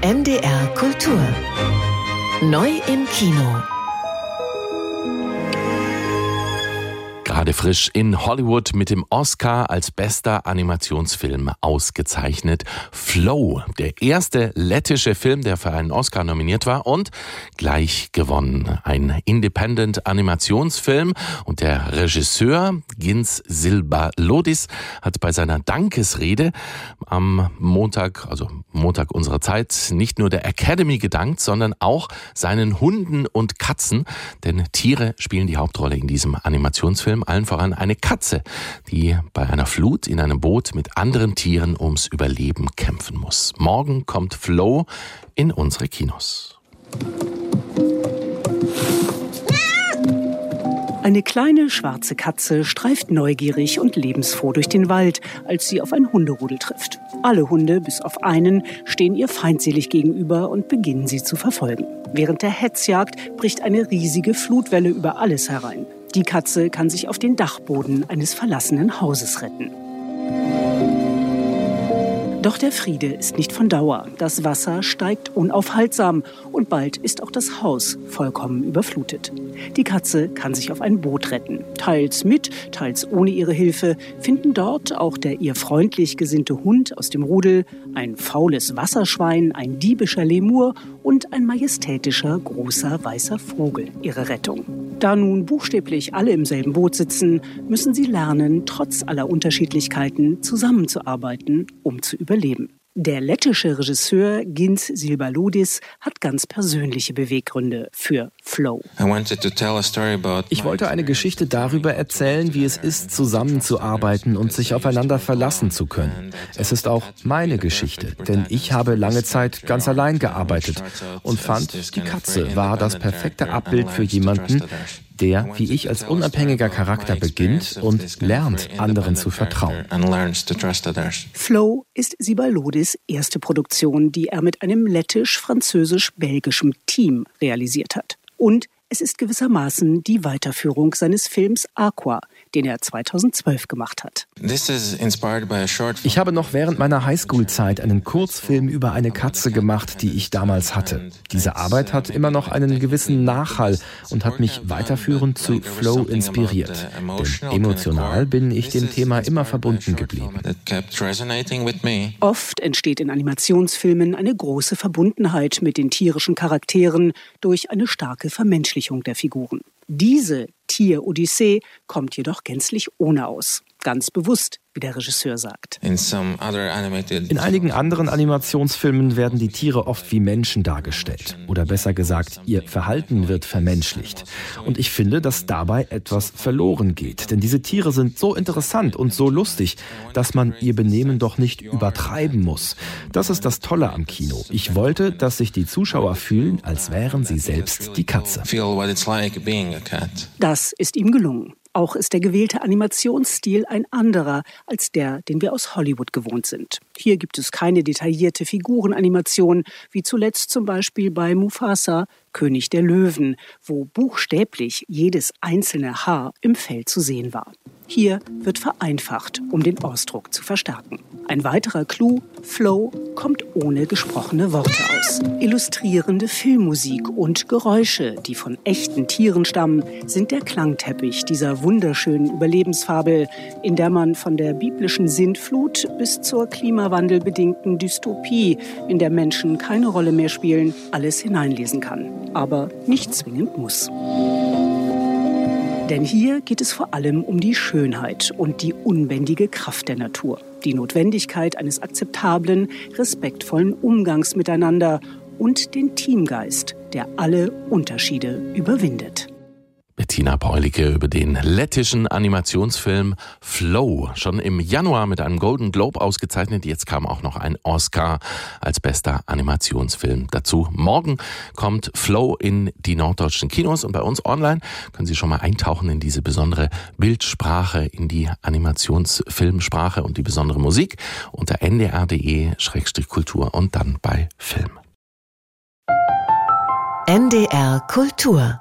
NDR Kultur. Neu im Kino. Gerade frisch in Hollywood mit dem Oscar als bester Animationsfilm ausgezeichnet. Flow, der erste lettische Film, der für einen Oscar nominiert war und gleich gewonnen. Ein Independent-Animationsfilm und der Regisseur Gins Silbalodis hat bei seiner Dankesrede am Montag unserer Zeit, nicht nur der Academy gedankt, sondern auch seinen Hunden und Katzen, denn Tiere spielen die Hauptrolle in diesem Animationsfilm. Allen voran eine Katze, die bei einer Flut in einem Boot mit anderen Tieren ums Überleben kämpfen muss. Morgen kommt Flow in unsere Kinos. Eine kleine schwarze Katze streift neugierig und lebensfroh durch den Wald, als sie auf ein Hunderudel trifft. Alle Hunde, bis auf einen, stehen ihr feindselig gegenüber und beginnen sie zu verfolgen. Während der Hetzjagd bricht eine riesige Flutwelle über alles herein. Die Katze kann sich auf den Dachboden eines verlassenen Hauses retten. Doch der Friede ist nicht von Dauer. Das Wasser steigt unaufhaltsam und bald ist auch das Haus vollkommen überflutet. Die Katze kann sich auf ein Boot retten. Teils mit, teils ohne ihre Hilfe finden dort auch der ihr freundlich gesinnte Hund aus dem Rudel, ein faules Wasserschwein, ein diebischer Lemur und ein majestätischer großer weißer Vogel ihre Rettung. Da nun buchstäblich alle im selben Boot sitzen, müssen sie lernen, trotz aller Unterschiedlichkeiten zusammenzuarbeiten, um zu überleben. Der lettische Regisseur Gins Silbalodis hat ganz persönliche Beweggründe für Flow. Ich wollte eine Geschichte darüber erzählen, wie es ist, zusammenzuarbeiten und sich aufeinander verlassen zu können. Es ist auch meine Geschichte, denn ich habe lange Zeit ganz allein gearbeitet und fand, die Katze war das perfekte Abbild für jemanden, der, wie ich, als unabhängiger Charakter beginnt und lernt, anderen zu vertrauen. Flow ist Silbalodis erste Produktion, die er mit einem lettisch-französisch-belgischem Team realisiert hat. Und es ist gewissermaßen die Weiterführung seines Films Aqua, den er 2012 gemacht hat. Ich habe noch während meiner Highschool-Zeit einen Kurzfilm über eine Katze gemacht, die ich damals hatte. Diese Arbeit hat immer noch einen gewissen Nachhall und hat mich weiterführend zu Flow inspiriert. Denn emotional bin ich dem Thema immer verbunden geblieben. Oft entsteht in Animationsfilmen eine große Verbundenheit mit den tierischen Charakteren durch eine starke Vermenschlichung der Figuren. Diese Tier-Odyssee kommt jedoch gänzlich ohne aus. Ganz bewusst, wie der Regisseur sagt. In einigen anderen Animationsfilmen werden die Tiere oft wie Menschen dargestellt. Oder besser gesagt, ihr Verhalten wird vermenschlicht. Und ich finde, dass dabei etwas verloren geht. Denn diese Tiere sind so interessant und so lustig, dass man ihr Benehmen doch nicht übertreiben muss. Das ist das Tolle am Kino. Ich wollte, dass sich die Zuschauer fühlen, als wären sie selbst die Katze. Das ist ihm gelungen. Auch ist der gewählte Animationsstil ein anderer als der, den wir aus Hollywood gewohnt sind. Hier gibt es keine detaillierte Figurenanimation, wie zuletzt zum Beispiel bei Mufasa, König der Löwen, wo buchstäblich jedes einzelne Haar im Fell zu sehen war. Hier wird vereinfacht, um den Ausdruck zu verstärken. Ein weiterer Clou: Flow kommt ohne gesprochene Worte aus. Illustrierende Filmmusik und Geräusche, die von echten Tieren stammen, sind der Klangteppich dieser wunderschönen Überlebensfabel, in der man von der biblischen Sintflut bis zur klimawandelbedingten Dystopie, in der Menschen keine Rolle mehr spielen, alles hineinlesen kann. Aber nicht zwingend muss. Denn hier geht es vor allem um die Schönheit und die unbändige Kraft der Natur. Die Notwendigkeit eines akzeptablen, respektvollen Umgangs miteinander und den Teamgeist, der alle Unterschiede überwindet. Bettina Peulicke über den lettischen Animationsfilm Flow. Schon im Januar mit einem Golden Globe ausgezeichnet. Jetzt kam auch noch ein Oscar als bester Animationsfilm dazu. Morgen kommt Flow in die norddeutschen Kinos und bei uns online können Sie schon mal eintauchen in diese besondere Bildsprache, in die Animationsfilmsprache und die besondere Musik unter ndr.de/kultur und dann bei Film. NDR Kultur